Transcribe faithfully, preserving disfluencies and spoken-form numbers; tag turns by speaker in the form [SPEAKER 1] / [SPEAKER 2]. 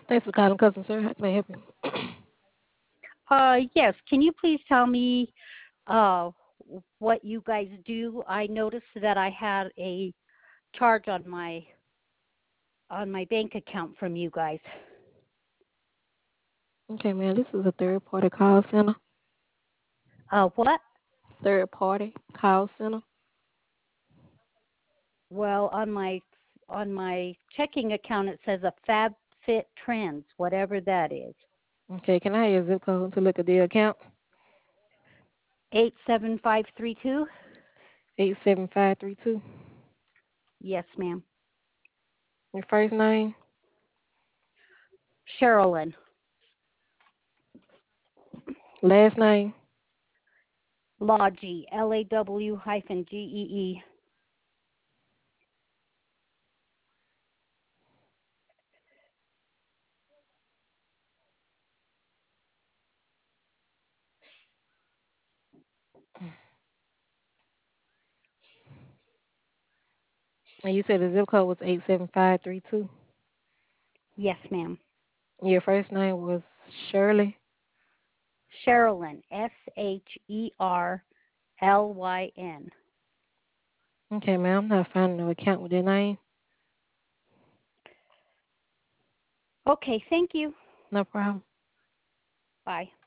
[SPEAKER 1] Thanks for calling customer service. How can I help you?
[SPEAKER 2] Uh, yes. Can you please tell me uh, what you guys do? I noticed that I had a charge on my on my bank account from you guys.
[SPEAKER 1] Okay, man, this is a third party call center.
[SPEAKER 2] Uh, what?
[SPEAKER 1] Third party call center.
[SPEAKER 2] Well, on my on my checking account it says a Fab Fit Trends, whatever that is.
[SPEAKER 1] Okay, can I have your zip code to look at the account?
[SPEAKER 2] Eight seven five three two.
[SPEAKER 1] Eight seven five three two.
[SPEAKER 2] Yes, ma'am.
[SPEAKER 1] Your first name?
[SPEAKER 2] Sherilyn.
[SPEAKER 1] Last name?
[SPEAKER 2] Lawgy. L A W hyphen G E E.
[SPEAKER 1] And you said the zip code was eight seven five three two.
[SPEAKER 2] Yes, ma'am.
[SPEAKER 1] Your first name was Shirley.
[SPEAKER 2] Sherilyn. S H E R L Y N.
[SPEAKER 1] Okay, man, I'm not finding no account with that name.
[SPEAKER 2] Okay, thank you.
[SPEAKER 1] No problem.
[SPEAKER 2] Bye.